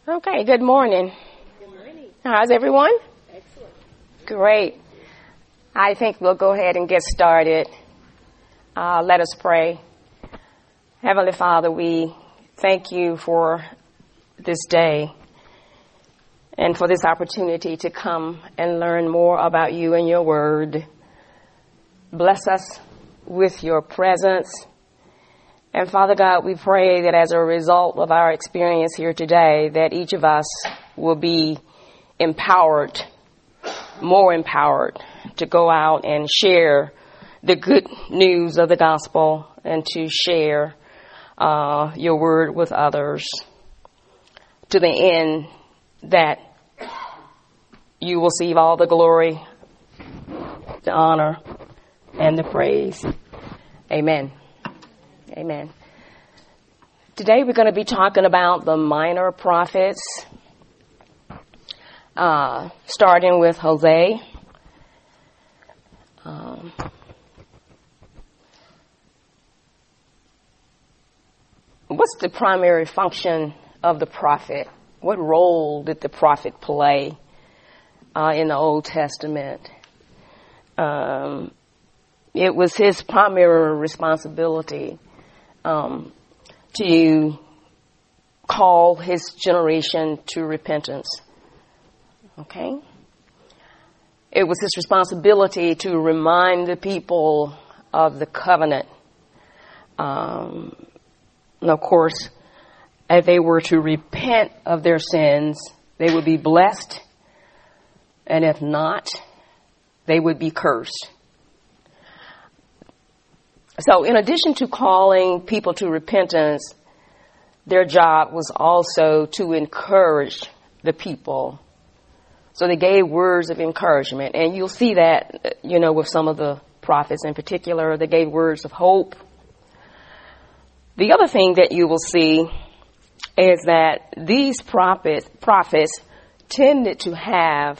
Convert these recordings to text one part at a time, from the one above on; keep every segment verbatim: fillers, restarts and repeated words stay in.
Okay, good morning. Good morning. How's everyone? Excellent. Great. I think we'll go ahead and get started. Uh, let us pray. Heavenly Father, we thank you for this day and for this opportunity to come and learn more about you and your word. Bless us with your presence. And Father God, we pray that as a result of our experience here today, that each of us will be empowered, more empowered to go out and share the good news of the gospel and to share uh, your word with others to the end that you will receive all the glory, the honor, and the praise. Amen. Amen. Today we're going to be talking about the minor prophets, uh, starting with Hosea. Um, what's the primary function of the prophet? What role did the prophet play uh, in the Old Testament? Um, it was his primary responsibility Um, to call his generation to repentance. Okay? It was his responsibility to remind the people of the covenant. Um, and of course, if they were to repent of their sins, they would be blessed. And if not, they would be cursed. So in addition to calling people to repentance, their job was also to encourage the people. So they gave words of encouragement. And you'll see that, you know, with some of the prophets in particular, they gave words of hope. The other thing that you will see is that these prophets, prophets tended to have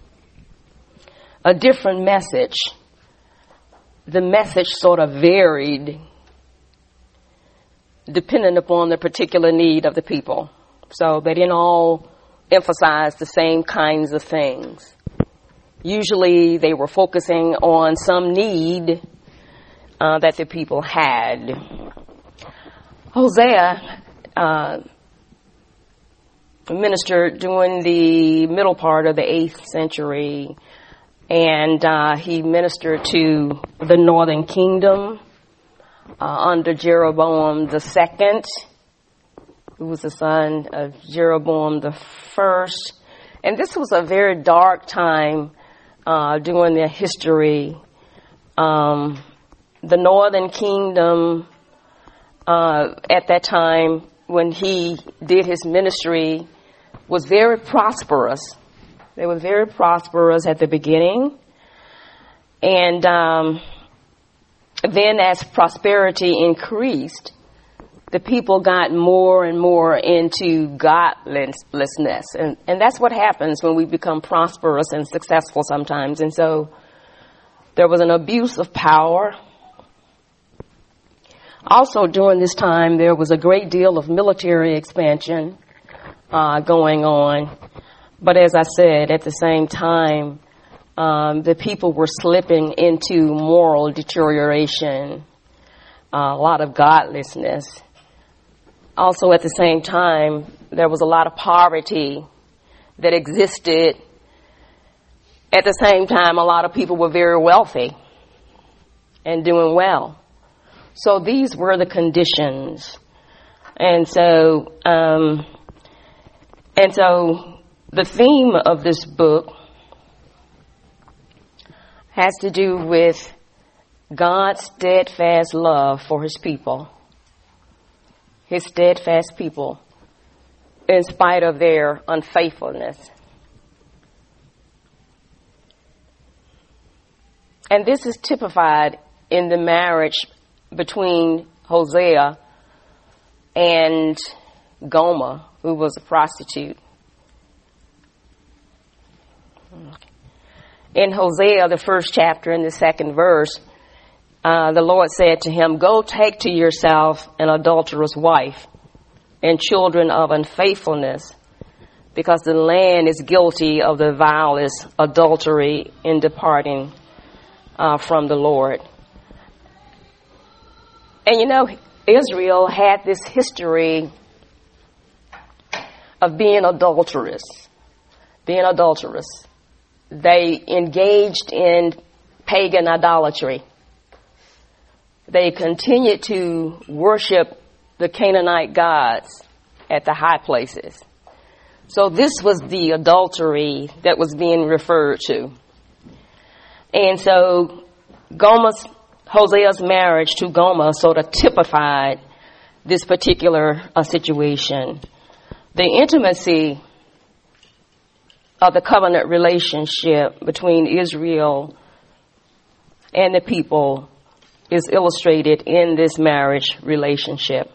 a different message. The message sort of varied depending upon the particular need of the people. So they didn't all emphasize the same kinds of things. Usually they were focusing on some need uh, that the people had. Hosea uh, ministered during the middle part of the eighth century. And uh, he ministered to the northern kingdom uh, under Jeroboam the second, who was the son of Jeroboam the first. And this was a very dark time uh, during their history. Um, the northern kingdom uh, at that time, when he did his ministry, was very prosperous. They were very prosperous at the beginning. And um, then as prosperity increased, the people got more and more into godlessness. And, and that's what happens when we become prosperous and successful sometimes. And so there was an abuse of power. Also during this time, there was a great deal of military expansion uh, going on. But as I said, at the same time, um, the people were slipping into moral deterioration, uh, a lot of godlessness. Also, at the same time, there was a lot of poverty that existed. At the same time, a lot of people were very wealthy and doing well. So these were the conditions. And so, um, and so, the theme of this book has to do with God's steadfast love for his people, his steadfast people, in spite of their unfaithfulness. And this is typified in the marriage between Hosea and Gomer, who was a prostitute. In Hosea, the first chapter, in the second verse, uh, the Lord said to him, "Go take to yourself an adulterous wife and children of unfaithfulness, because the land is guilty of the vilest adultery in departing uh, from the Lord. And you know, Israel had this history of being adulterous, being adulterous. They engaged in pagan idolatry. They continued to worship the Canaanite gods at the high places. So this was the adultery that was being referred to. And so Gomer's, Hosea's marriage to Gomer sort of typified this particular uh, situation. The intimacy of the covenant relationship between Israel and the people is illustrated in this marriage relationship.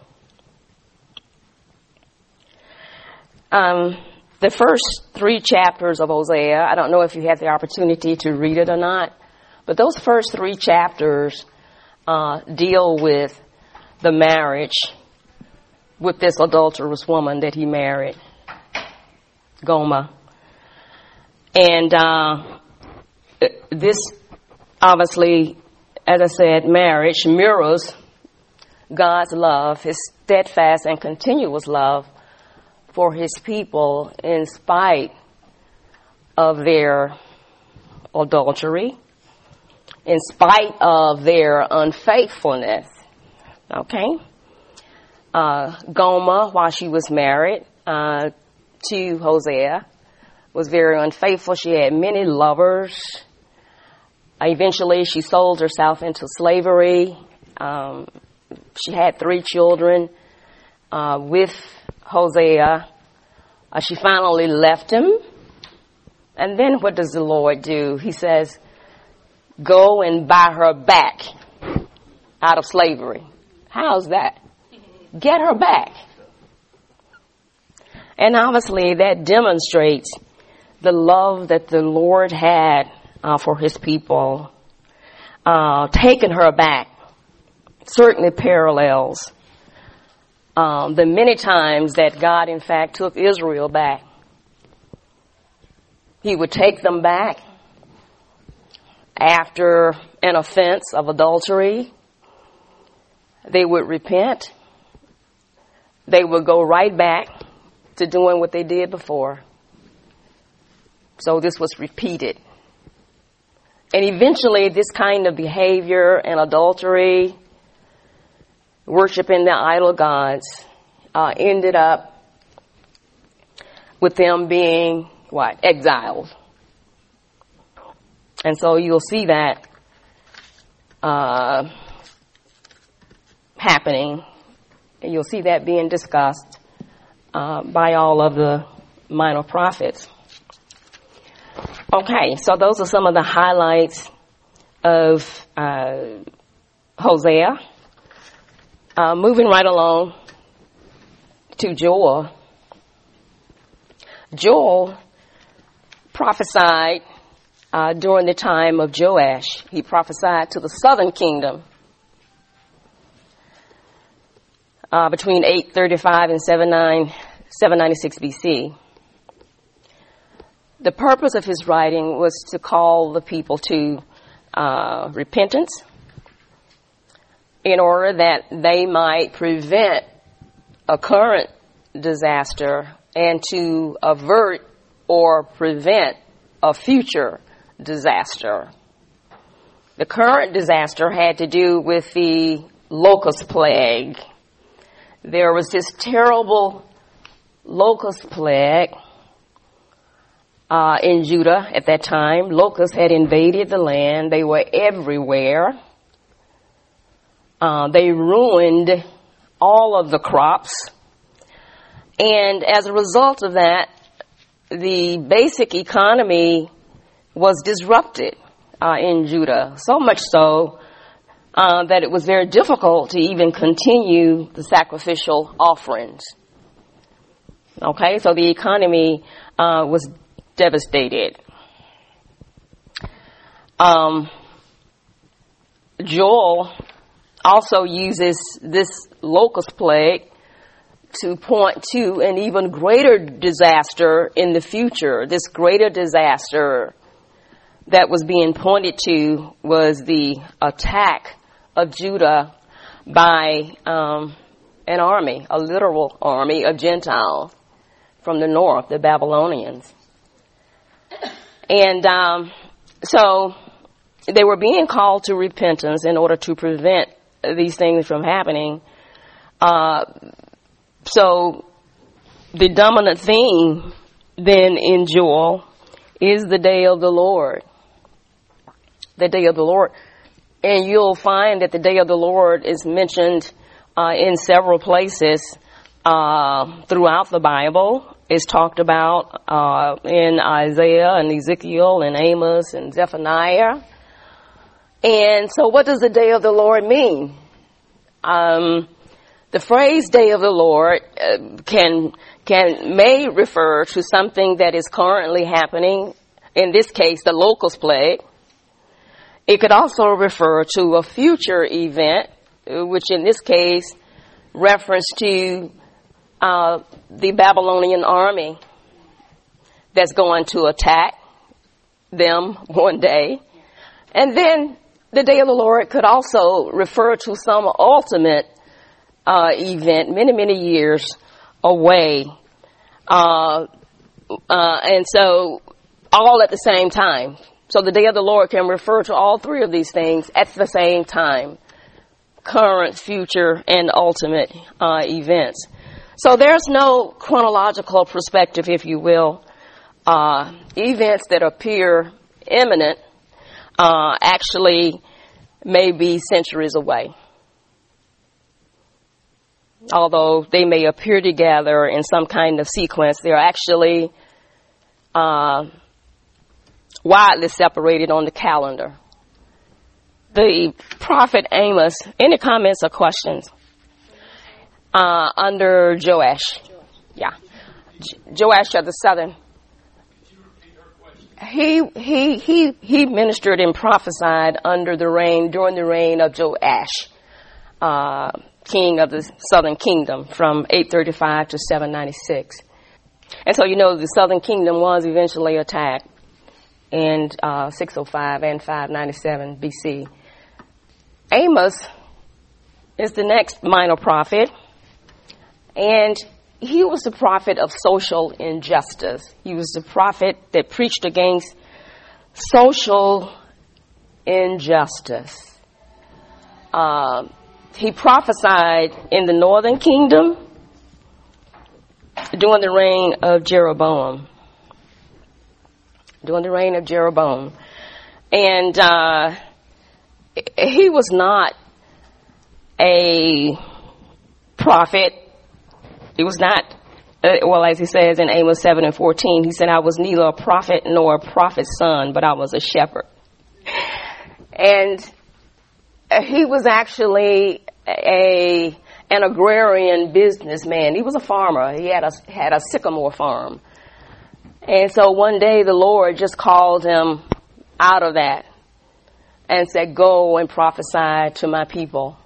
Um, the first three chapters of Hosea, I don't know if you had the opportunity to read it or not, but those first three chapters uh, deal with the marriage with this adulterous woman that he married, Gomer. And uh, this, obviously, as I said, marriage mirrors God's love, his steadfast and continuous love for his people in spite of their adultery, in spite of their unfaithfulness. Okay? Uh, Gomer, while she was married uh, to Hosea, was very unfaithful. She had many lovers. Eventually, she sold herself into slavery. Um, she had three children uh, with Hosea. Uh, she finally left him. And then what does the Lord do? He says, go and buy her back out of slavery. How's that? Get her back. And obviously, that demonstrates the love that the Lord had Uh, for his people. Uh, taking her back certainly parallels um, the many times that God, in fact, took Israel back. He would take them back after an offense of adultery. They would repent. They would go right back to doing what they did before. So this was repeated. And eventually this kind of behavior and adultery, worshiping the idol gods, uh, ended up with them being, what, exiled. And so you'll see that uh, happening. And you'll see that being discussed uh, by all of the minor prophets. Okay, so those are some of the highlights of uh, Hosea. Uh, moving right along to Joel. Joel prophesied uh, during the time of Joash. He prophesied to the southern kingdom uh, between eight thirty-five and seven ninety-six B C. The purpose of his writing was to call the people to uh, repentance in order that they might prevent a current disaster and to avert or prevent a future disaster. The current disaster had to do with the locust plague. There was this terrible locust plague Uh, in Judah at that time. Locusts had invaded the land. They were everywhere. Uh, they ruined all of the crops. And as a result of that, the basic economy was disrupted uh, in Judah. So much so uh, that it was very difficult to even continue the sacrificial offerings. Okay, so the economy uh, was devastated. Um, Joel also uses this locust plague to point to an even greater disaster in the future. This greater disaster that was being pointed to was the attack of Judah by um, an army, a literal army of Gentiles from the north, the Babylonians. And um, so they were being called to repentance in order to prevent these things from happening. Uh, so the dominant theme then in Joel is the day of the Lord. The day of the Lord. And you'll find that the day of the Lord is mentioned uh, in several places uh, throughout the Bible. It's talked about uh, in Isaiah and Ezekiel and Amos and Zephaniah. And so what does the day of the Lord mean? Um, the phrase day of the Lord uh, can can may refer to something that is currently happening, in this case, the locust plague. It could also refer to a future event, which in this case reference to uh, the Babylonian army that's going to attack them one day. And then the day of the Lord could also refer to some ultimate uh, event many, many years away. Uh, uh, and so all at the same time. So the day of the Lord can refer to all three of these things at the same time. Current, future, and ultimate uh, events. So there's no chronological perspective, if you will. Uh, events that appear imminent uh, actually may be centuries away. Although they may appear together in some kind of sequence, they're actually uh, widely separated on the calendar. The prophet Amos, any comments or questions? Uh, under Joash. Yeah. Joash of the southern. He, he, he, he ministered and prophesied under the reign, during the reign of Joash, uh, king of the southern kingdom from eight thirty-five to seven ninety-six. And so, you know, the southern kingdom was eventually attacked in uh, six oh five and five ninety-seven B C. Amos is the next minor prophet, and he was the prophet of social injustice. He was the prophet that preached against social injustice. Uh, he prophesied in the northern kingdom during the reign of Jeroboam. During the reign of Jeroboam. And uh, he was not a prophet. He was not, uh, well, as he says in Amos seven and fourteen, he said, I was neither a prophet nor a prophet's son, but I was a shepherd. And he was actually a an agrarian businessman. He was a farmer. He had a, had a sycamore farm. And so one day the Lord just called him out of that and said, go and prophesy to my people.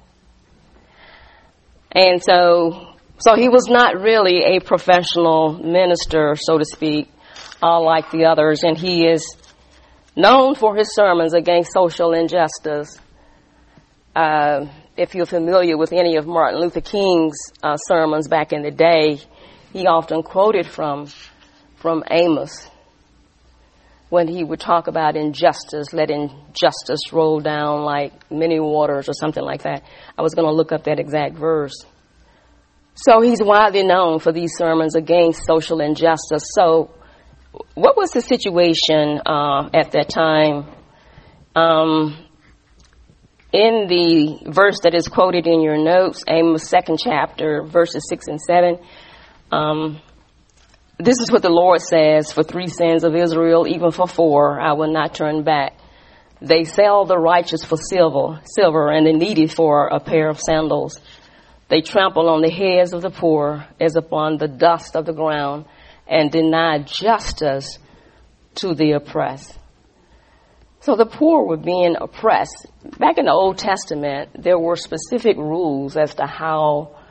And so, so he was not really a professional minister, so to speak, uh, like the others. And he is known for his sermons against social injustice. Uh, if you're familiar with any of Martin Luther King's uh, sermons back in the day, he often quoted from from Amos when he would talk about injustice, letting justice roll down like many waters or something like that. I was going to look up that exact verse. So he's widely known for these sermons against social injustice. So what was the situation uh, at that time? Um, in the verse that is quoted in your notes, Amos second chapter, verses six and seven, um, this is what the Lord says, for three sins of Israel, even for four, I will not turn back. They sell the righteous for silver, silver, and the needy for a pair of sandals. They trample on the heads of the poor as upon the dust of the ground, and deny justice to the oppressed. So the poor were being oppressed. Back in the Old Testament, there were specific rules as to how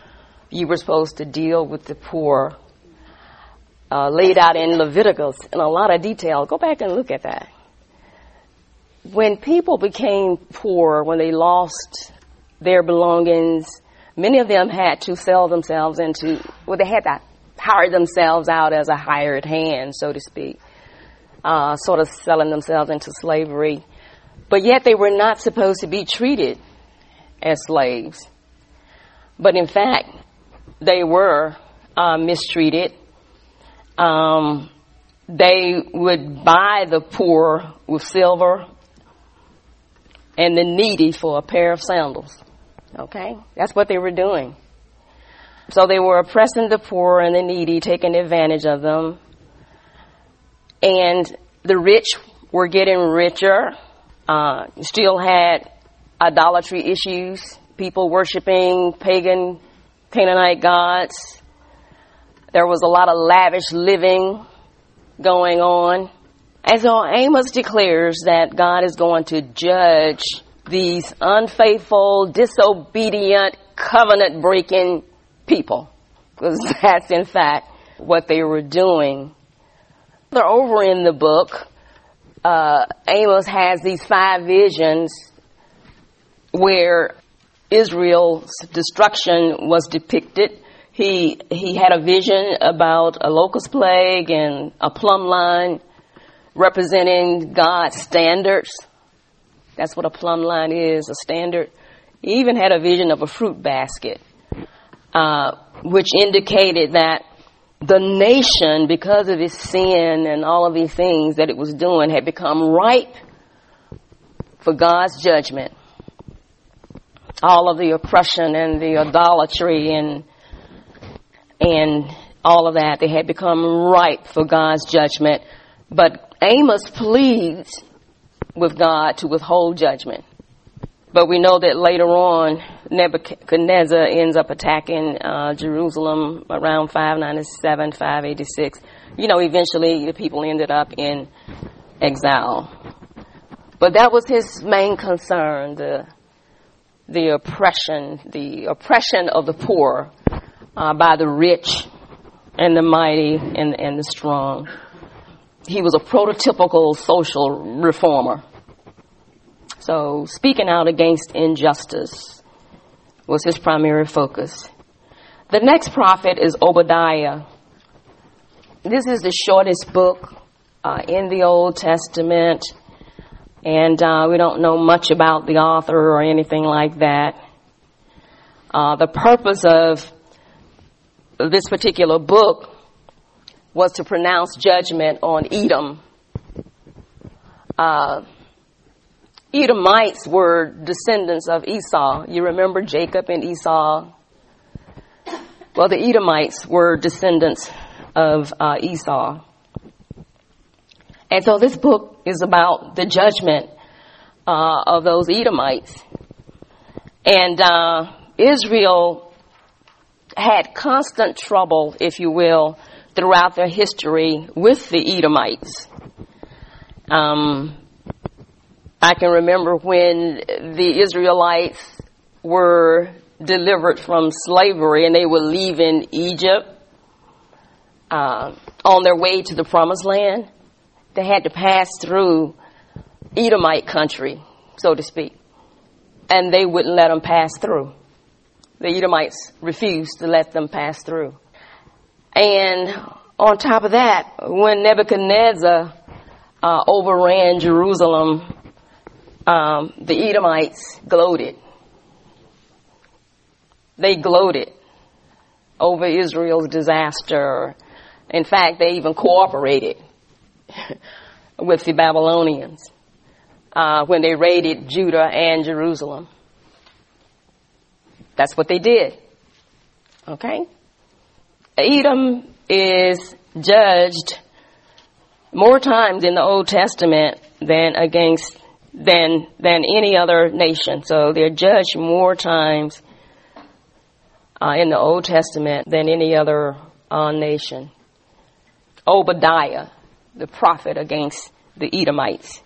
you were supposed to deal with the poor, uh, laid out in Leviticus in a lot of detail. Go back and look at that. When people became poor, when they lost their belongings, many of them had to sell themselves into, well, they had to hire themselves out as a hired hand, so to speak, uh, sort of selling themselves into slavery. But yet they were not supposed to be treated as slaves. But in fact, they were uh, mistreated. Um, they would buy the poor with silver and the needy for a pair of sandals. Okay? That's what they were doing. So they were oppressing the poor and the needy, taking advantage of them. And the rich were getting richer. Uh, still had idolatry issues, people worshiping pagan Canaanite gods. There was a lot of lavish living going on. And so Amos declares that God is going to judge these unfaithful, disobedient, covenant-breaking people. Because that's, in fact, what they were doing. They're over in the book. Uh, Amos has these five visions where Israel's destruction was depicted. He he had a vision about a locust plague and a plumb line representing God's standards. That's what a plumb line is, a standard. He even had a vision of a fruit basket, uh, which indicated that the nation, because of its sin and all of these things that it was doing, had become ripe for God's judgment. All of the oppression and the idolatry and and all of that, they had become ripe for God's judgment. But Amos pleads with God to withhold judgment. But we know that later on, Nebuchadnezzar ends up attacking uh, Jerusalem around five ninety-seven, five eighty-six. You know, eventually the people ended up in exile. But that was his main concern, the the oppression, the oppression of the poor uh, by the rich and the mighty and, and the strong. He was a prototypical social reformer. So speaking out against injustice was his primary focus. The next prophet is Obadiah. This is the shortest book uh, in the Old Testament, and uh, we don't know much about the author or anything like that. Uh, the purpose of this particular book was to pronounce judgment on Edom. Uh, Edomites were descendants of Esau. You remember Jacob and Esau? Well, the Edomites were descendants of uh, Esau. And so this book is about the judgment uh, of those Edomites. And uh, Israel had constant trouble, if you will, throughout their history with the Edomites. Um, I can remember when the Israelites were delivered from slavery and they were leaving Egypt uh, on their way to the Promised Land. They had to pass through Edomite country, so to speak, and they wouldn't let them pass through. The Edomites refused to let them pass through. And on top of that, when Nebuchadnezzar uh, overran Jerusalem, um, the Edomites gloated. They gloated over Israel's disaster. In fact, they even cooperated with the Babylonians uh, when they raided Judah and Jerusalem. That's what they did. Okay? Edom is judged more times in the Old Testament than against than than any other nation. So they're judged more times uh, in the Old Testament than any other uh, nation. Obadiah, the prophet against the Edomites.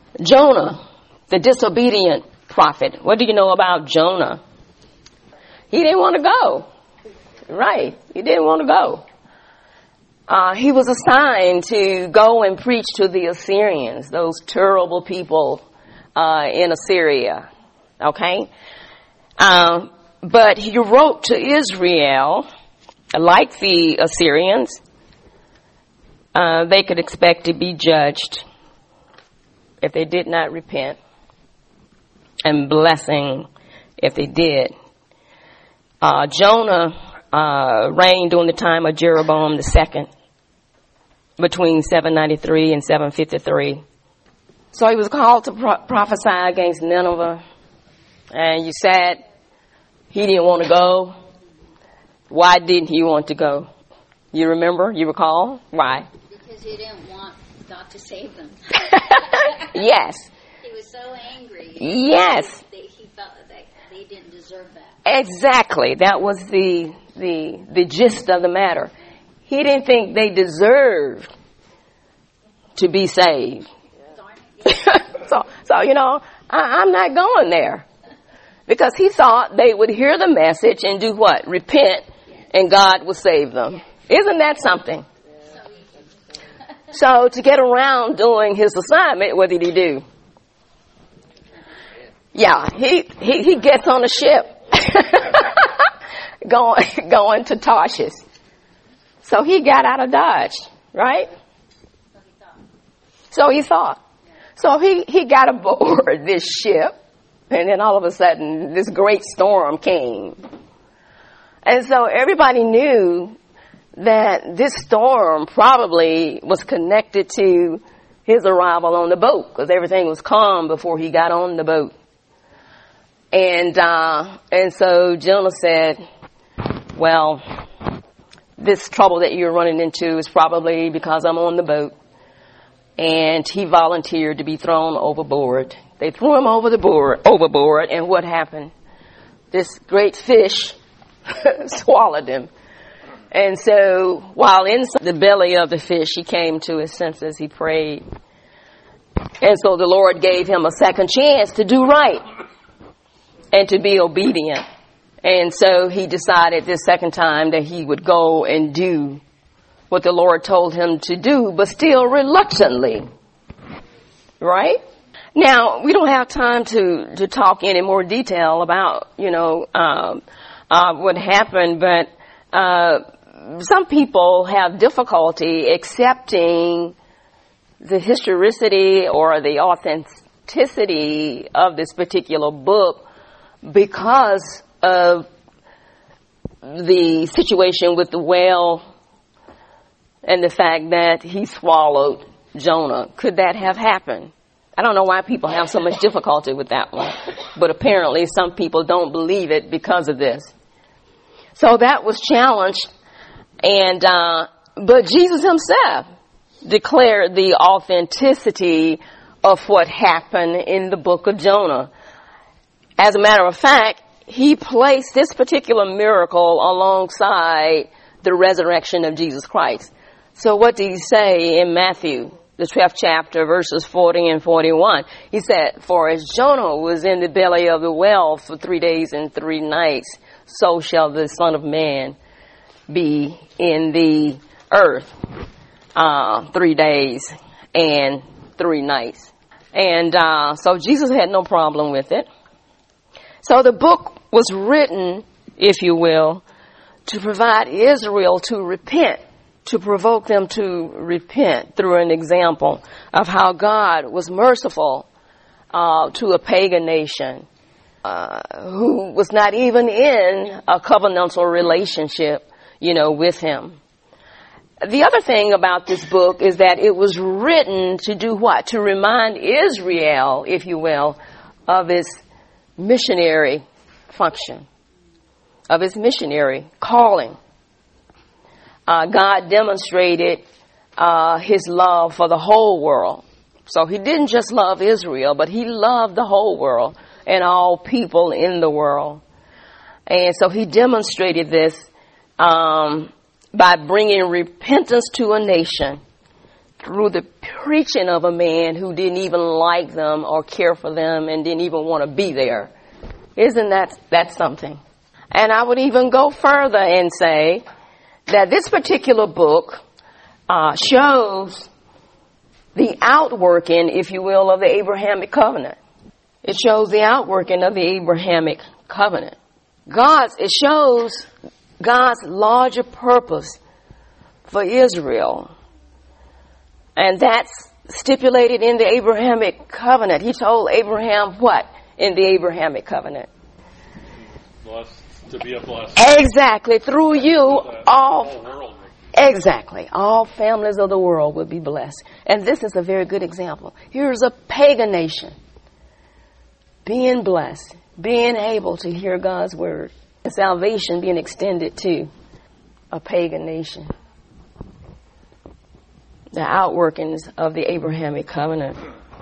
Jonah, the disobedient prophet. What do you know about Jonah? He didn't want to go. Right. He didn't want to go. Uh, he was assigned to go and preach to the Assyrians, those terrible people uh, in Assyria. Okay? Um, but he wrote to Israel, like the Assyrians, uh, they could expect to be judged if they did not repent, and blessing if they did. Uh, Jonah uh, reigned during the time of Jeroboam the second, between seven ninety-three and seven fifty-three. So he was called to pro- prophesy against Nineveh. And you said he didn't want to go. Why didn't he want to go? You remember? You recall? Why? Because he didn't want God to save them. Yes. He was so angry. Yes. That he felt that they didn't deserve that. Exactly. That was the the the gist of the matter. He didn't think they deserved to be saved. so, so you know, I, I'm not going there. Because he thought they would hear the message and do what? Repent, and God will save them. Isn't that something? So to get around doing his assignment, what did he do? Yeah, he, he, he gets on a ship going, going to Tarshish. So he got out of Dodge, right? So he thought. So he, he got aboard this ship, and then all of a sudden this great storm came. And so everybody knew that this storm probably was connected to his arrival on the boat, because everything was calm before he got on the boat. And uh, and so Jonah said, well, this trouble that you're running into is probably because I'm on the boat. And he volunteered to be thrown overboard. They threw him over the board, overboard, and what happened? This great fish swallowed him. And so while inside the belly of the fish, he came to his senses. He prayed. And so the Lord gave him a second chance to do right and to be obedient. And so he decided this second time that he would go and do what the Lord told him to do, but still reluctantly. Right? Now, we don't have time to, to talk any more detail about, you know, um, uh, what happened, but uh, some people have difficulty accepting the historicity or the authenticity of this particular book because of the situation with the whale and the fact that he swallowed Jonah. Could that have happened? I don't know why people have so much difficulty with that one, but apparently some people don't believe it because of this. So that was challenged, and uh, but Jesus himself declared the authenticity of what happened in the book of Jonah. As a matter of fact, he placed this particular miracle alongside the resurrection of Jesus Christ. So what did he say in Matthew, the twelfth chapter, verses forty and forty-one? He said, for as Jonah was in the belly of the whale for three days and three nights, so shall the Son of Man be in the earth uh, three days and three nights. And uh, so Jesus had no problem with it. So the book was written, if you will, to provide Israel to repent, to provoke them to repent through an example of how God was merciful uh, to a pagan nation uh, who was not even in a covenantal relationship, you know, with him. The other thing about this book is that it was written to do what? To remind Israel, if you will, of its missionary function, of its missionary calling. Uh, God demonstrated uh, his love for the whole world. So he didn't just love Israel, but he loved the whole world and all people in the world. And so he demonstrated this um, by bringing repentance to a nation through the preaching of a man who didn't even like them or care for them and didn't even want to be there. Isn't that, that something? And I would even go further and say that this particular book uh, shows the outworking, if you will, of the Abrahamic covenant. It shows the outworking of the Abrahamic covenant. God's, it shows God's larger purpose for Israel. And that's stipulated in the Abrahamic covenant. He told Abraham what in the Abrahamic covenant? Blessed, to be a blessing. Exactly. Through you, all, exactly, all families of the world will be blessed. And this is a very good example. Here's a pagan nation being blessed, being able to hear God's word, and salvation being extended to a pagan nation. The outworkings of the Abrahamic covenant.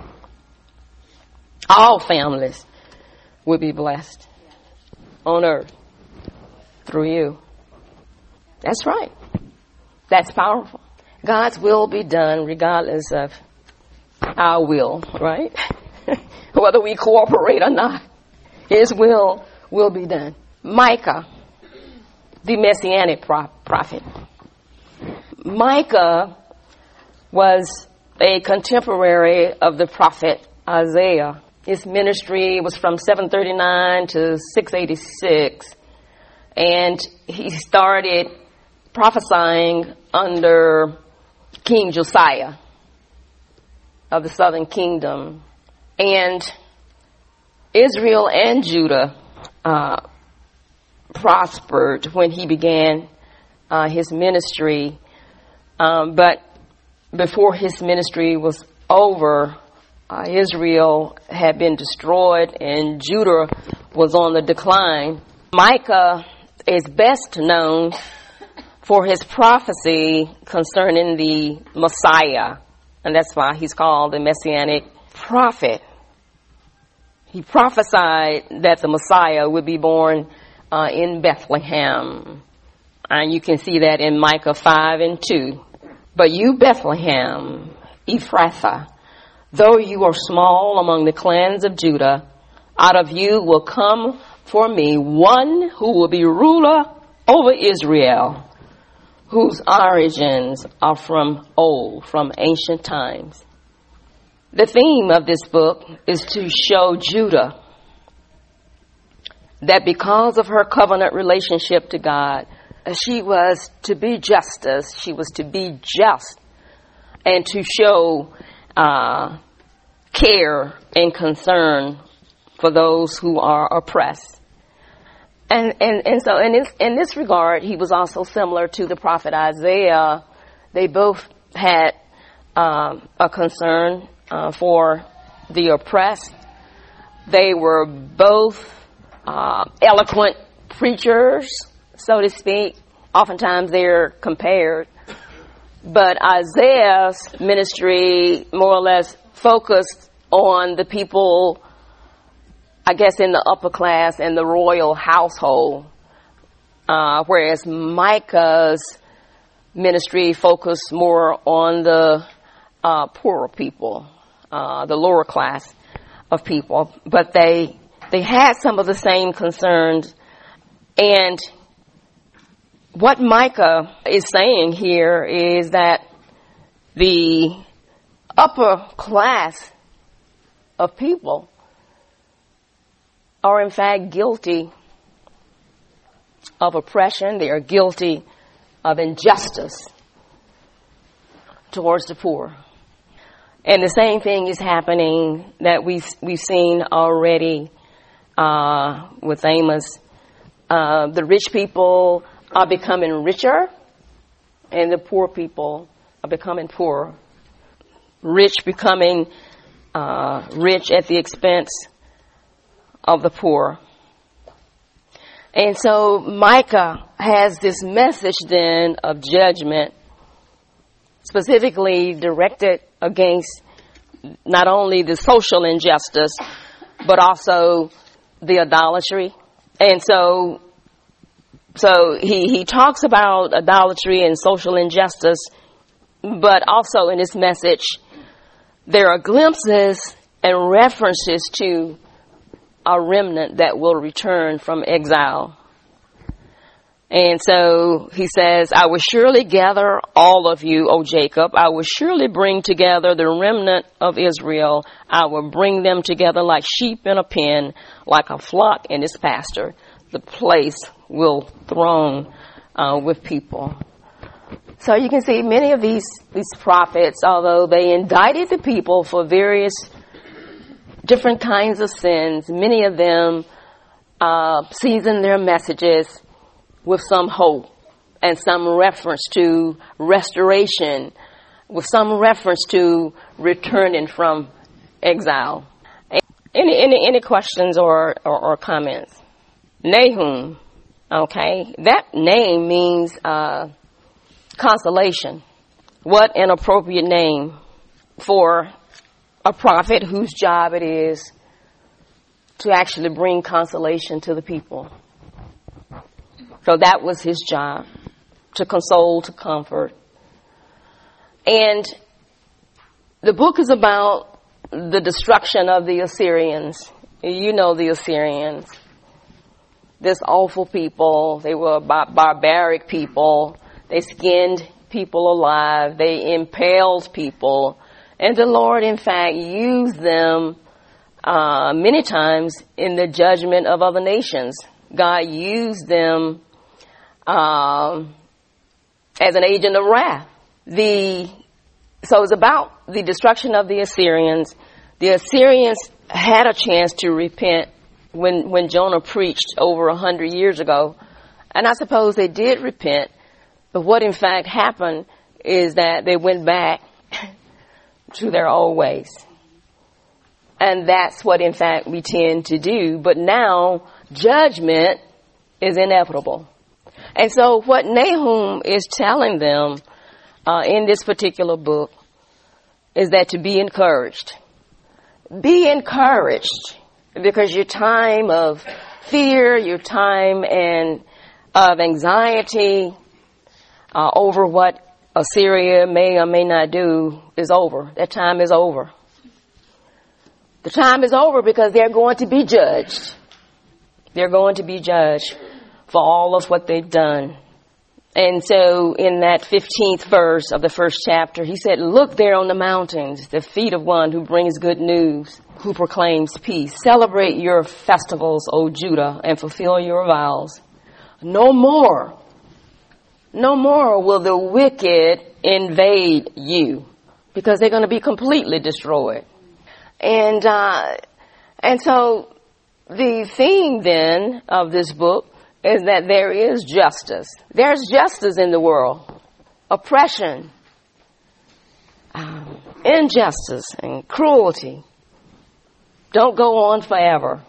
All families will be blessed on earth through you. That's right. That's powerful. God's will be done regardless of our will, right? Whether we cooperate or not. His will will be done. Micah, the Messianic prophet. Micah was a contemporary of the prophet Isaiah. His ministry was from seven thirty-nine to six eighty-six. And he started prophesying under King Josiah of the southern kingdom. And Israel and Judah uh, prospered when he began uh, his ministry. Um, but before his ministry was over, uh, Israel had been destroyed and Judah was on the decline. Micah is best known for his prophecy concerning the Messiah, and that's why he's called the Messianic prophet. He prophesied that the Messiah would be born uh, in Bethlehem, and you can see that in Micah five and two. But you, Bethlehem, Ephrathah, though you are small among the clans of Judah, out of you will come for me one who will be ruler over Israel, whose origins are from old, from ancient times. The theme of this book is to show Judah that because of her covenant relationship to God, she was to be justice, she was to be just, and to show uh, care and concern for those who are oppressed. And and, and so in this, in this regard, he was also similar to the prophet Isaiah. They both had um, a concern uh, for the oppressed. They were both uh, eloquent preachers, so to speak. Oftentimes they're compared. But Isaiah's ministry more or less focused on the people, I guess, in the upper class and the royal household, uh, whereas Micah's ministry focused more on the uh, poorer people, uh, the lower class of people. But they they had some of the same concerns. And what Micah is saying here is that the upper class of people are in fact guilty of oppression. They are guilty of injustice towards the poor. And the same thing is happening that we've, we've seen already uh, with Amos. Uh, the rich people are becoming richer and the poor people are becoming poorer. Rich becoming uh, rich at the expense of the poor. And so Micah has this message then of judgment specifically directed against not only the social injustice, but also the idolatry. And so so he, he talks about idolatry and social injustice, but also in his message, there are glimpses and references to a remnant that will return from exile. And so he says, I will surely gather all of you, O Jacob. I will surely bring together the remnant of Israel. I will bring them together like sheep in a pen, like a flock in its pasture. The place will throng uh, with people. So you can see many of these, these prophets, although they indicted the people for various different kinds of sins, many of them uh, seasoned their messages with some hope and some reference to restoration, with some reference to returning from exile. Any any, any questions or, or, or comments? Nahum, okay, that name means uh, consolation. What an appropriate name for a prophet whose job it is to actually bring consolation to the people. So that was his job, to console, to comfort. And the book is about the destruction of the Assyrians. You know the Assyrians. This awful people. They were bar- barbaric people. They skinned people alive. They impaled people. And the Lord, in fact, used them uh, many times in the judgment of other nations. God used them Um, as an agent of wrath. The so it's about the destruction of the Assyrians. The Assyrians had a chance to repent when when Jonah preached over a hundred years ago, and I suppose they did repent. But what in fact happened is that they went back to their old ways, and that's what in fact we tend to do. But now judgment is inevitable. And so what Nahum is telling them uh, in this particular book is that to be encouraged. Be encouraged, because your time of fear, your time and of anxiety uh, over what Assyria may or may not do is over. That time is over. The time is over because they're going to be judged. They're going to be judged for all of what they've done. And so in that fifteenth verse of the first chapter, he said, look there on the mountains, the feet of one who brings good news, who proclaims peace. Celebrate your festivals, O Judah, and fulfill your vows. No more, no more will the wicked invade you, because they're going to be completely destroyed. And, uh, and so the theme then of this book is that there is justice. There's justice in the world. Oppression, um, injustice, and cruelty don't go on forever.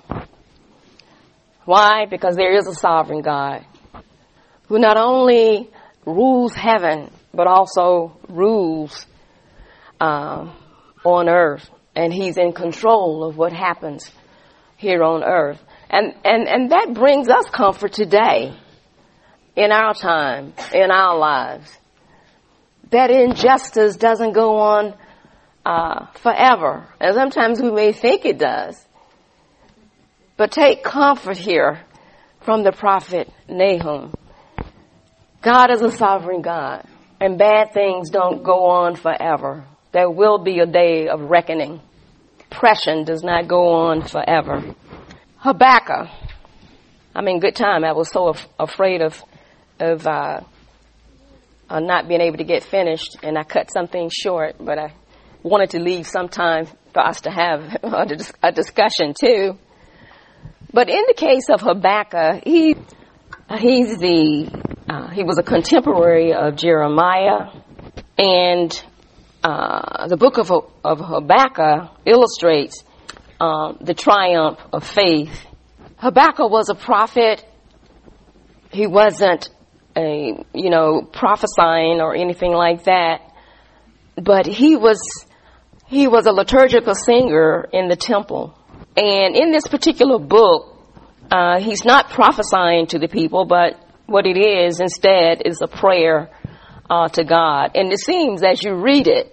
Why? Because there is a sovereign God who not only rules heaven, but also rules um, on earth. And he's in control of what happens here on earth. And, and, and that brings us comfort today, in our time, in our lives. That injustice doesn't go on uh, forever. And sometimes we may think it does. But take comfort here from the prophet Nahum. God is a sovereign God, and bad things don't go on forever. There will be a day of reckoning. Oppression does not go on forever. Habakkuk. I mean, good time. I was so af- afraid of of uh, uh, not being able to get finished, and I cut something short, but I wanted to leave some time for us to have a, dis- a discussion too. But in the case of Habakkuk, he he's the uh, he was a contemporary of Jeremiah, and uh, the book of of Habakkuk illustrates Um, the triumph of faith. Habakkuk was a prophet. He wasn't a, you know, prophesying or anything like that, but he was, he was a liturgical singer in the temple. And in this particular book, uh, he's not prophesying to the people, but what it is instead is a prayer uh, to God. And it seems as you read it,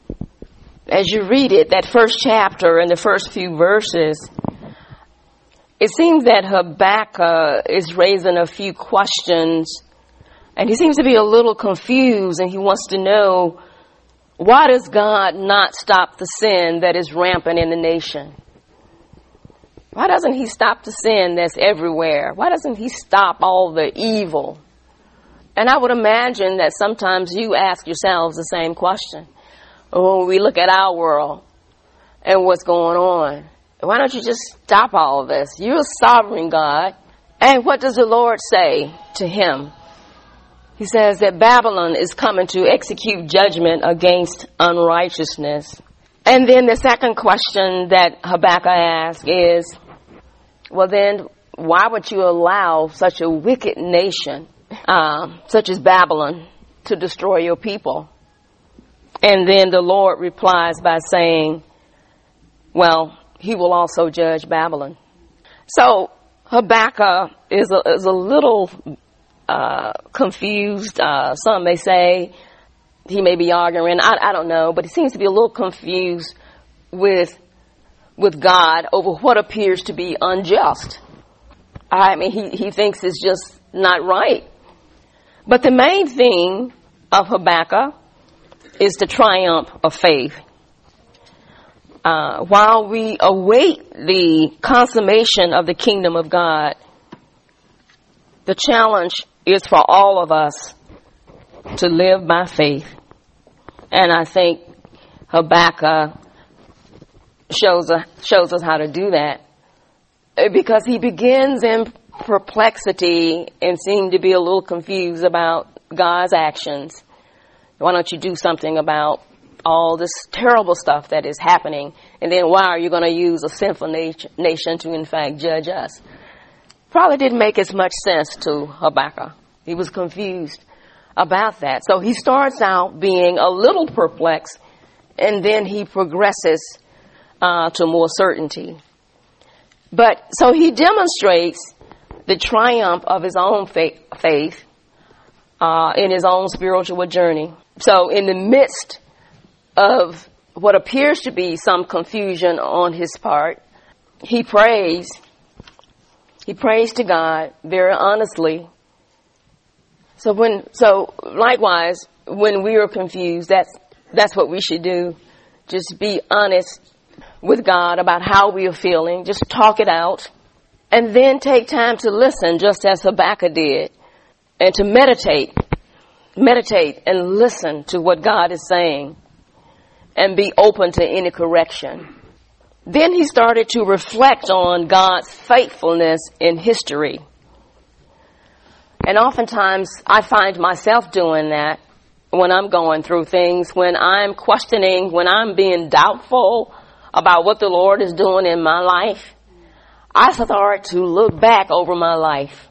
As you read it, that first chapter and the first few verses, it seems that Habakkuk is raising a few questions, and he seems to be a little confused, and he wants to know, why does God not stop the sin that is rampant in the nation? Why doesn't he stop the sin that's everywhere? Why doesn't he stop all the evil? And I would imagine that sometimes you ask yourselves the same question. When we look at our world and what's going on, why don't you just stop all of this? You're a sovereign God. And what does the Lord say to him? He says that Babylon is coming to execute judgment against unrighteousness. And then the second question that Habakkuk asks is, well then, why would you allow such a wicked nation, um, such as Babylon, to destroy your people? And then the Lord replies by saying, well, he will also judge Babylon. So Habakkuk is a, is a little uh, confused. Uh, some may say he may be arguing. I, I don't know, but he seems to be a little confused with with God over what appears to be unjust. I mean, he, he thinks it's just not right. But the main thing of Habakkuk is the triumph of faith. Uh, while we await the consummation of the kingdom of God, the challenge is for all of us to live by faith. And I think Habakkuk shows, uh, shows us how to do that, because he begins in perplexity and seemed to be a little confused about God's actions. Why don't you do something about all this terrible stuff that is happening? And then why are you going to use a sinful nat- nation to, in fact, judge us? Probably didn't make as much sense to Habakkuk. He was confused about that. So he starts out being a little perplexed, and then he progresses uh, to more certainty. But so he demonstrates the triumph of his own faith, faith uh, in his own spiritual journey. So in the midst of what appears to be some confusion on his part, he prays. He prays to God very honestly. So when, so likewise, when we are confused, that's that's what we should do. Just be honest with God about how we are feeling. Just talk it out, and then take time to listen, just as Habakkuk did, and to meditate, meditate and listen to what God is saying, and be open to any correction. Then he started to reflect on God's faithfulness in history. And oftentimes I find myself doing that when I'm going through things, when I'm questioning, when I'm being doubtful about what the Lord is doing in my life. I start to look back over my life,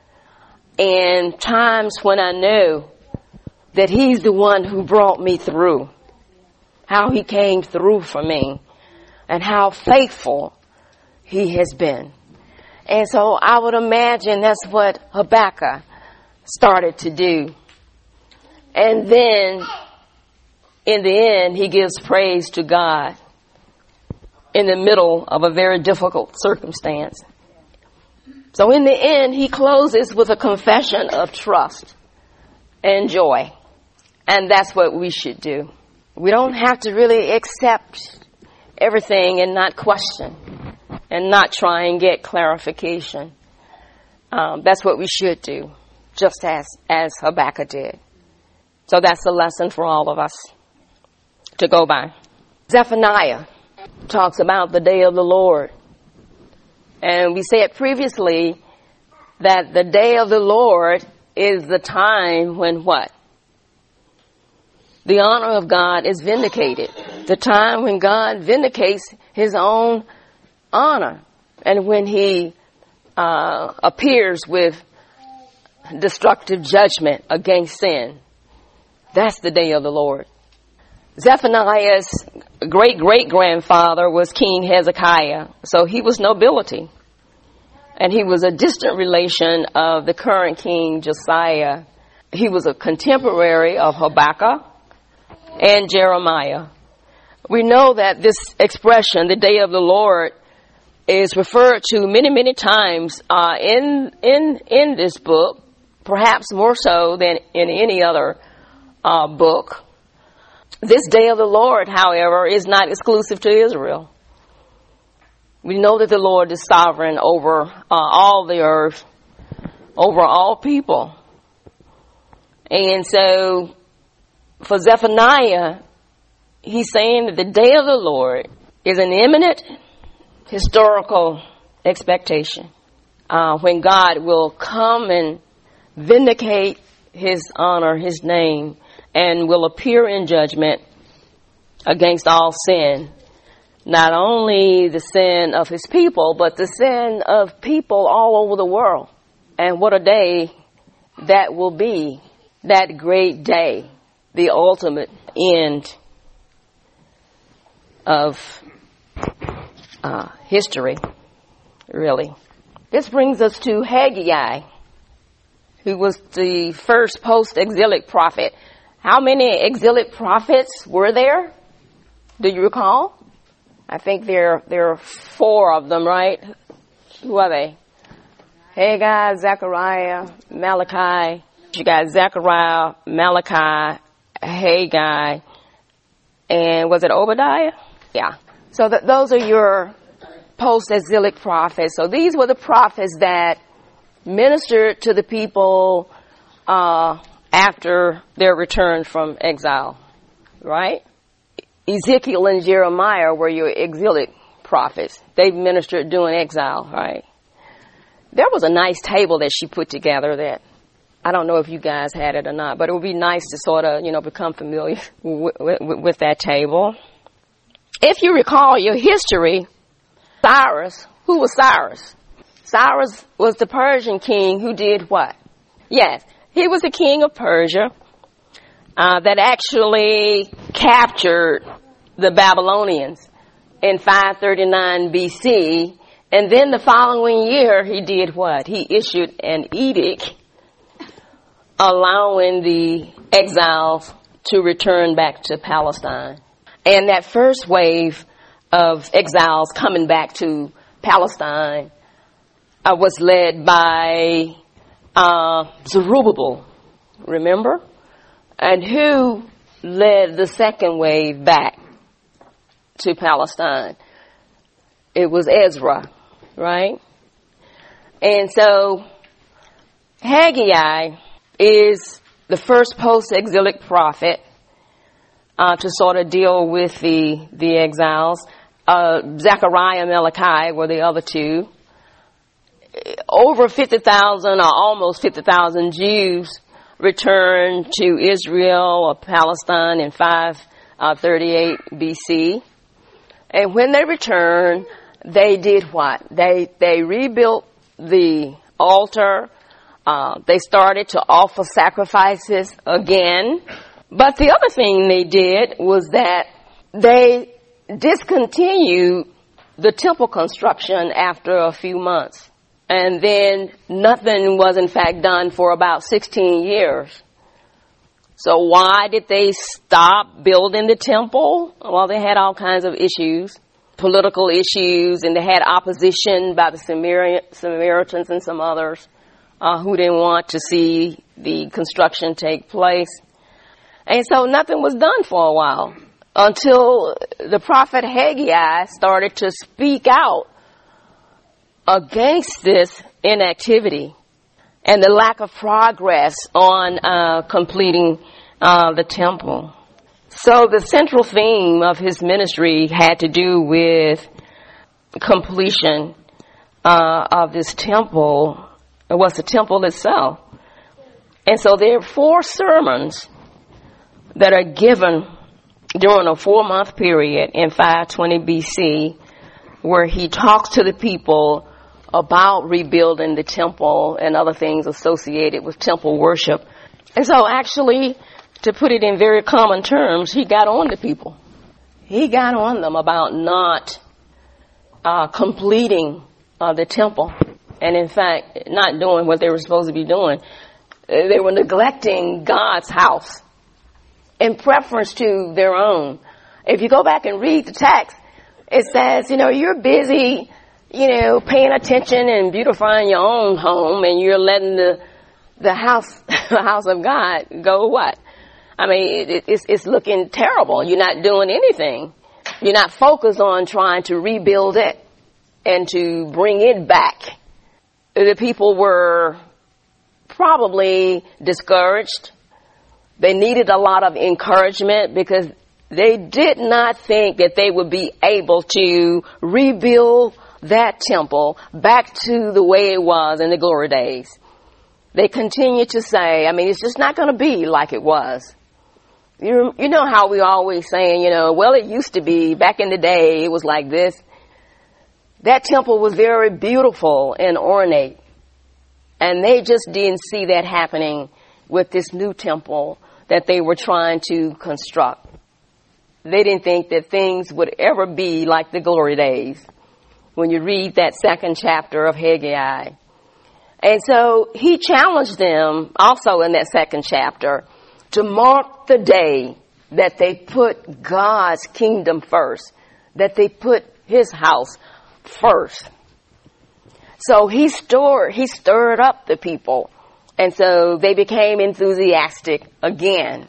and times when I know that he's the one who brought me through, how he came through for me, and how faithful he has been. And so I would imagine that's what Habakkuk started to do. And then, in the end, he gives praise to God in the middle of a very difficult circumstance. So in the end, he closes with a confession of trust and joy. And that's what we should do. We don't have to really accept everything and not question and not try and get clarification. Um, that's what we should do, just as, as Habakkuk did. So that's a lesson for all of us to go by. Zephaniah talks about the day of the Lord. And we said previously that the day of the Lord is the time when what? The honor of God is vindicated. The time when God vindicates his own honor, and when he uh, appears with destructive judgment against sin. That's the day of the Lord. Zephaniah's great-great-grandfather was King Hezekiah, so he was nobility. And he was a distant relation of the current King Josiah. He was a contemporary of Habakkuk and Jeremiah. We know that this expression, the day of the Lord, is referred to many, many times uh, in in in this book, perhaps more so than in any other uh, book. This day of the Lord, however, is not exclusive to Israel. We know that the Lord is sovereign over uh, all the earth, over all people. And so for Zephaniah, he's saying that the day of the Lord is an imminent historical expectation uh, when God will come and vindicate his honor, his name, and will appear in judgment against all sin. Not only the sin of his people, but the sin of people all over the world. And what a day that will be, that great day, the ultimate end of uh, history, really. This brings us to Haggai, who was the first post-exilic prophet. How many exilic prophets were there? Do you recall? I think there, there are four of them, right? Who are they? Haggai, Zechariah, Malachi. You got Zechariah, Malachi, Haggai, and was it Obadiah? Yeah. So th- those are your post-exilic prophets. So these were the prophets that ministered to the people uh, after their return from exile, right? Ezekiel and Jeremiah were your exilic prophets. They ministered during exile, right? There was a nice table that she put together that I don't know if you guys had it or not, but it would be nice to sort of, you know, become familiar with, with, with that table. If you recall your history, Cyrus, who was Cyrus? Cyrus was the Persian king who did what? Yes, he was the king of Persia uh, that actually captured the Babylonians in five thirty-nine B C, and then the following year he did what? He issued an edict allowing the exiles to return back to Palestine. And that first wave of exiles coming back to Palestine uh, was led by uh, Zerubbabel, remember? And who led the second wave back to Palestine? It was Ezra, right? And so Haggai is the first post-exilic prophet uh, to sort of deal with the the exiles. Uh, Zechariah and Malachi were the other two. Over fifty thousand or almost fifty thousand Jews returned to Israel or Palestine in five thirty-eight B C. And when they returned, they did what? They they rebuilt the altar. Uh, they started to offer sacrifices again. But the other thing they did was that they discontinued the temple construction after a few months. And then nothing was in fact done for about sixteen years. So why did they stop building the temple? Well, they had all kinds of issues, political issues, and they had opposition by the Samari- Samaritans and some others uh, who didn't want to see the construction take place. And so nothing was done for a while until the prophet Haggai started to speak out against this inactivity and the lack of progress on uh, completing uh, the temple. So the central theme of his ministry had to do with completion uh, of this temple. It was the temple itself. And so there are four sermons that are given during a four-month period in five twenty B C where he talks to the people about rebuilding the temple and other things associated with temple worship. And so actually, to put it in very common terms, he got on to people. He got on them about not uh, completing uh, the temple. And in fact, not doing what they were supposed to be doing. They were neglecting God's house in preference to their own. If you go back and read the text, it says, you know, you're busy you know, paying attention and beautifying your own home, and you're letting the the house the house of God go what? I mean, it, it's it's looking terrible. You're not doing anything. You're not focused on trying to rebuild it and to bring it back. The people were probably discouraged. They needed a lot of encouragement because they did not think that they would be able to rebuild that temple back to the way it was in the glory days. They continued to say, I mean, it's just not going to be like it was. You, you know how we always saying, you know, well, it used to be back in the day, it was like this. That temple was very beautiful and ornate. And they just didn't see that happening with this new temple that they were trying to construct. They didn't think that things would ever be like the glory days when you read that second chapter of Haggai. And so he challenged them also in that second chapter to mark the day that they put God's kingdom first, that they put his house first. So he stirred, he stirred up the people. And so they became enthusiastic again.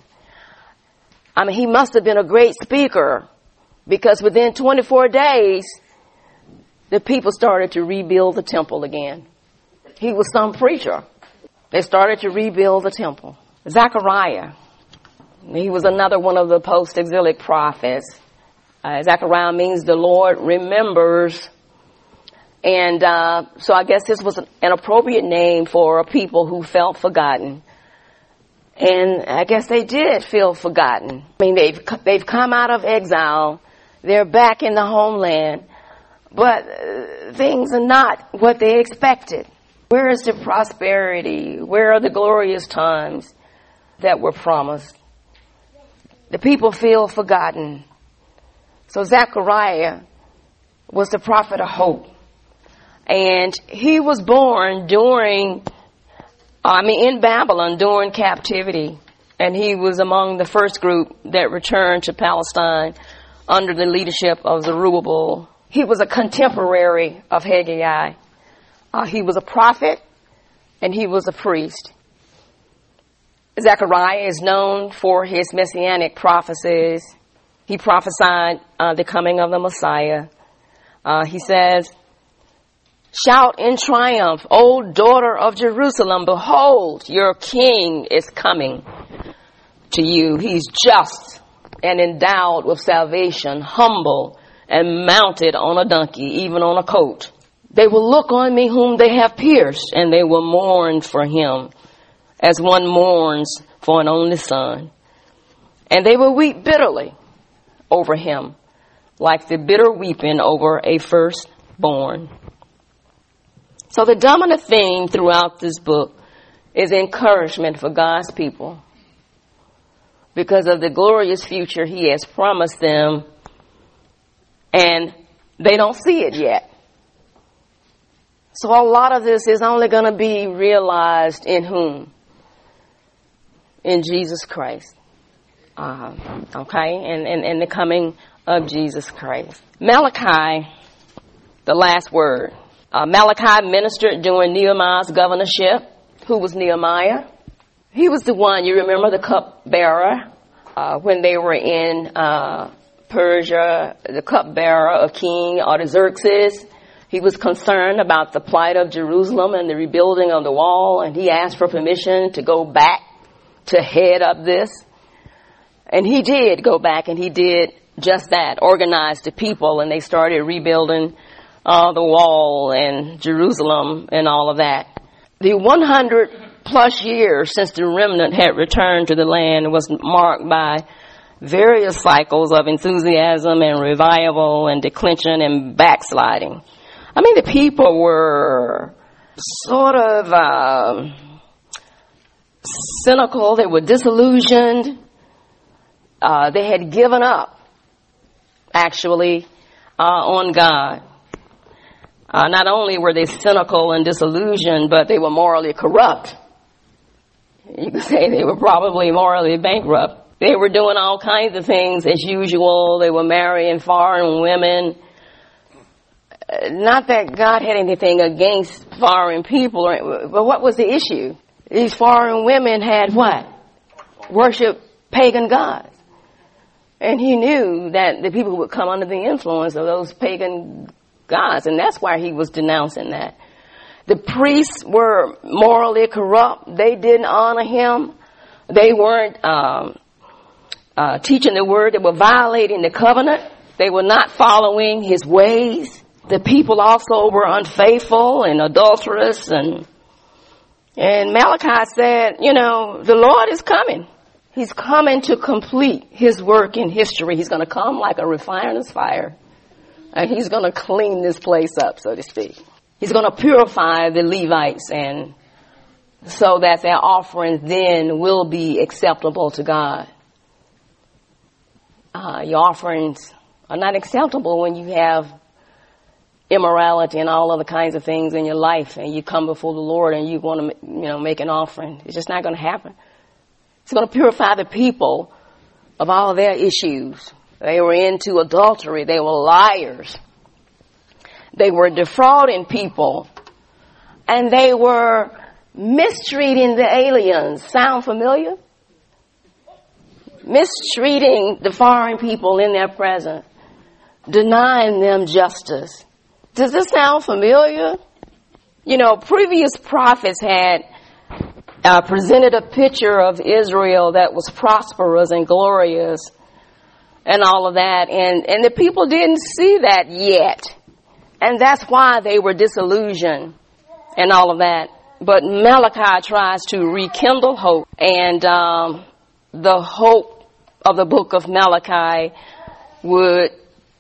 I mean, he must have been a great speaker because within twenty-four days, the people started to rebuild the temple again. He was some preacher. They started to rebuild the temple. Zechariah, he was another one of the post-exilic prophets. Uh, Zechariah means the Lord remembers. And uh, so I guess this was an, an appropriate name for a people who felt forgotten. And I guess they did feel forgotten. I mean, they've they've come out of exile. They're back in the homeland. But uh, things are not what they expected. Where is the prosperity? Where are the glorious times that were promised? The people feel forgotten. So Zechariah was the prophet of hope. And he was born during, I mean, in Babylon during captivity. And he was among the first group that returned to Palestine under the leadership of Zerubbabel. He was a contemporary of Haggai. Uh, he was a prophet and he was a priest. Zechariah is known for his messianic prophecies. He prophesied uh, the coming of the Messiah. Uh, he says, "Shout in triumph, O daughter of Jerusalem, behold, your king is coming to you. He's just and endowed with salvation, humble and mounted on a donkey, even on a colt. They will look on me whom they have pierced, and they will mourn for him as one mourns for an only son. And they will weep bitterly over him, like the bitter weeping over a firstborn." So the dominant theme throughout this book is encouragement for God's people because of the glorious future he has promised them, and they don't see it yet. So a lot of this is only going to be realized in whom? In Jesus Christ. Uh, okay? And, and, and the coming of Jesus Christ. Malachi, the last word. Uh, Malachi ministered during Nehemiah's governorship. Who was Nehemiah? He was the one, you remember, the cupbearer uh, when they were in uh, Persia, the cupbearer of King Artaxerxes. He was concerned about the plight of Jerusalem and the rebuilding of the wall, and he asked for permission to go back to head up this. And he did go back, and he did just that, organize the people, and they started rebuilding uh, the wall and Jerusalem and all of that. The one hundred plus years since the remnant had returned to the land was marked by various cycles of enthusiasm and revival and declension and backsliding. I mean, the people were sort of uh, cynical. They were disillusioned. Uh, they had given up, actually, uh, on God. Uh, not only were they cynical and disillusioned, but they were morally corrupt. You could say they were probably morally bankrupt. They were doing all kinds of things as usual. They were marrying foreign women. not that God had anything against foreign people, or, but what was the issue? These foreign women had what? Worship pagan gods. And he knew that the people would come under the influence of those pagan gods, and that's why he was denouncing that. The priests were morally corrupt. They didn't honor him. They weren't um, uh, teaching the word. They were violating the covenant. They were not following his ways. The people also were unfaithful and adulterous. And, and Malachi said, you know, the Lord is coming. He's coming to complete his work in history. He's going to come like a refiner's fire. And he's going to clean this place up, so to speak. He's going to purify the Levites, and so that their offerings then will be acceptable to God. Uh, your offerings are not acceptable when you have immorality and all other kinds of things in your life, and you come before the Lord and you want to, you know, make an offering. It's just not going to happen. It's going to purify the people of all of their issues. They were into adultery. They were liars. They were defrauding people. And they were mistreating the aliens. Sound familiar? Mistreating the foreign people in their presence. Denying them justice. Does this sound familiar? You know, previous prophets had uh, presented a picture of Israel that was prosperous and glorious and all of that. And, and the people didn't see that yet. And that's why they were disillusioned and all of that. But Malachi tries to rekindle hope. And um, the hope of the book of Malachi would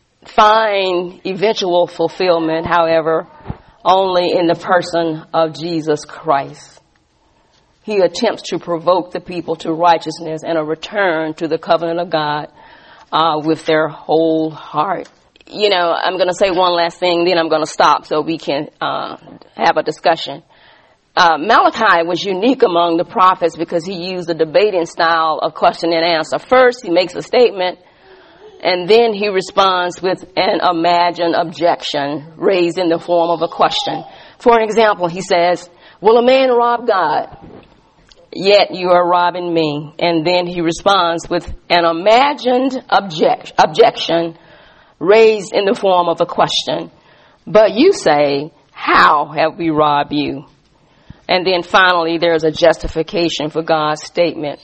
find eventual fulfillment, however, only in the person of Jesus Christ. He attempts to provoke the people to righteousness and a return to the covenant of God uh, with their whole heart. You know, I'm going to say one last thing, then I'm going to stop so we can uh, have a discussion. Uh, Malachi was unique among the prophets because he used a debating style of question and answer. First, he makes a statement, and then he responds with an imagined objection raised in the form of a question. For example, he says, will a man rob God? Yet you are robbing me. And then he responds with an imagined object, objection raised in the form of a question. But you say, how have we robbed you? And then finally, there's a justification for God's statement.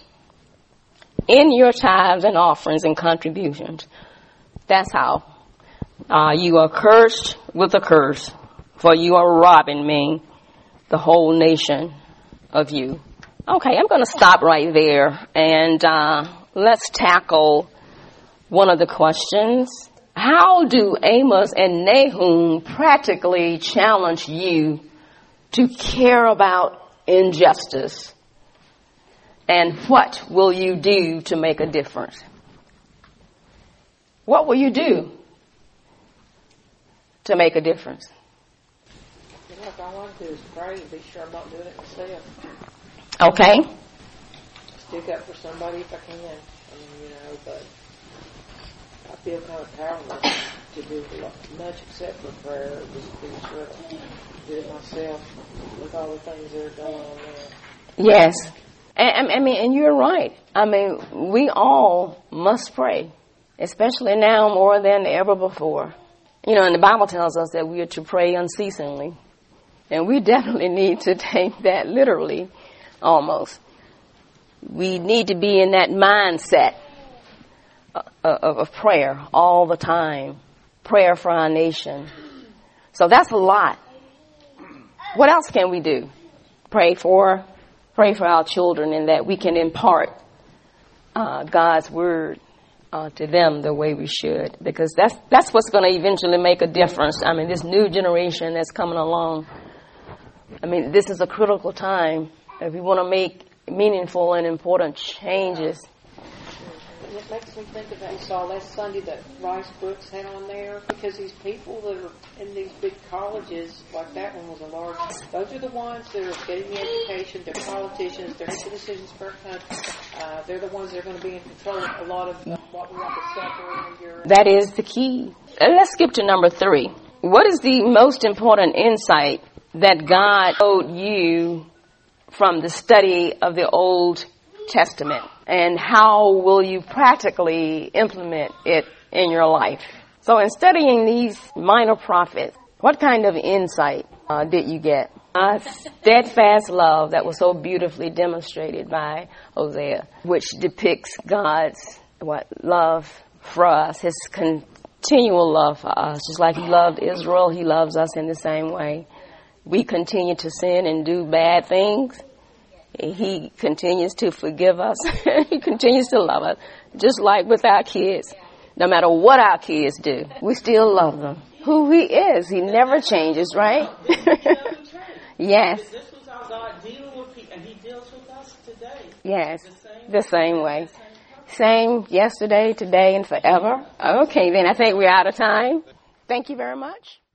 In your tithes and offerings and contributions. That's how. Uh, you are cursed with a curse, for you are robbing me, the whole nation of you. Okay, I'm going to stop right there, and uh, let's tackle one of the questions. How do Amos and Nahum practically challenge you to care about injustice? And what will you do to make a difference? What will you do to make a difference? Look, all I want to do is pray and be sure I'm not doing it myself. Okay. Stick up for somebody if I can. I mean, you know, but I feel kind of powerless to do much except for prayer. Just be sure to do it myself with all the things that are going on there. Yes. And, I mean, and you're right. I mean, we all must pray, especially now more than ever before. You know, and the Bible tells us that we are to pray unceasingly. And we definitely need to take that literally, almost. We need to be in that mindset of, of prayer all the time. Prayer for our nation. So that's a lot. What else can we do? Pray for Pray for our children, and that we can impart uh, God's word uh, to them the way we should, because that's that's what's going to eventually make a difference. I mean, this new generation that's coming along. I mean, this is a critical time if we want to make meaningful and important changes. And it makes me think of that we saw last Sunday that Rice Brooks had on there, because these people that are in these big colleges, like that one was a large, those are the ones that are getting the education, they're politicians, they're making decisions for our country, uh, they're the ones that are going to be in control of a lot of uh, what we want to suffer and endure. That is the key. And let's skip to number three. what is the most important insight that God showed you from the study of the Old Testament? And how will you practically implement it in your life? So in studying these minor prophets, what kind of insight uh, did you get? Uh, steadfast love that was so beautifully demonstrated by Hosea, which depicts God's what love for us, his continual love for us. Just like he loved Israel, he loves us in the same way. We continue to sin and do bad things. He continues to forgive us. He continues to love us. Just like with our kids. No matter what our kids do, we still love them. Who he is, he never changes, right? Yes. This was how God dealing with people, and he deals with us today. Yes, the same way. Same yesterday, today, and forever. Okay, then I think we're out of time. Thank you very much.